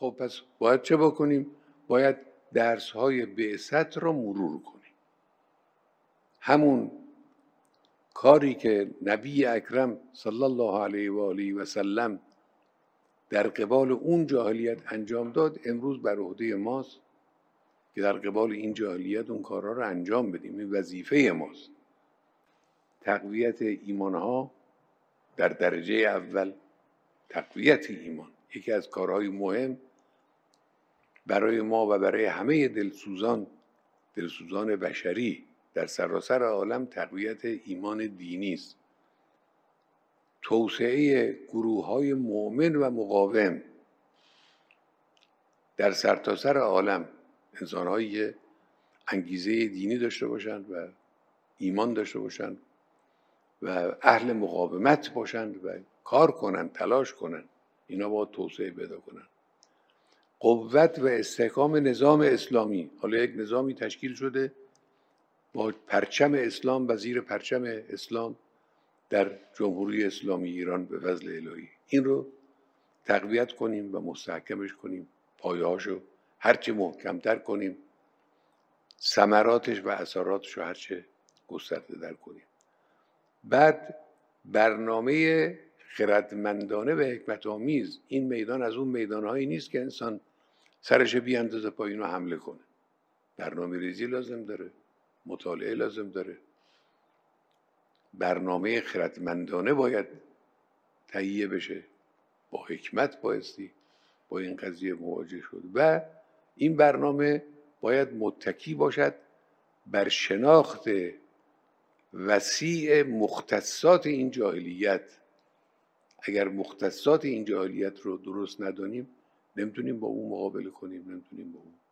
خب پس باید چه بکنیم؟ باید درس‌های بعثت را مرور کنیم. همون کاری که نبی اکرم صلی الله علیه و آله و سلم در قبال اون جاهلیت انجام داد، امروز بر عهده ماست که در قبال این جاهلیت اون کارها رو انجام بدیم. این وظیفه ماست. تقویت ایمانها در درجه اول، تقویت ایمان یکی از کارهای مهم برای ما و برای همه دلسوزان بشری در سراسر عالم تقویت ایمان دینی است. توسعه گروه‌های مؤمن و مقاوم در سرتاسر عالم، انسان‌هایی که انگیزه دینی داشته باشند و ایمان داشته باشند و اهل مقاومت باشند و کار کنند، تلاش کنند، اینا باید توسعه پیدا کنند. قوت و استحکام نظام اسلامی. حالا یک نظامی تشکیل شده با پرچم اسلام و زیر پرچم اسلام در جمهوری اسلامی ایران به فضل الهی. این رو تقویت کنیم و مستحکمش کنیم، پایه‌هاشو هرچه محکمتر کنیم، ثمراتش و اثراتش رو هرچه گسترده در کنیم. بعد برنامه خردمندانه و حکمت آمیز. این میدان از اون میدانهایی نیست که انسان سرش بیاندازه پایین و حمله کنه. برنامه ریزی لازم داره، مطالعه لازم داره، برنامه خردمندانه باید تهیه بشه، با حکمت بایستی با این قضیه مواجه شد و این برنامه باید متکی باشد بر شناخت وسیع مختصات این جاهلیت. اگر مختصات این جاهلیت رو درست ندانیم نمیتونیم با اون مقابله کنیم، نمیتونیم با اون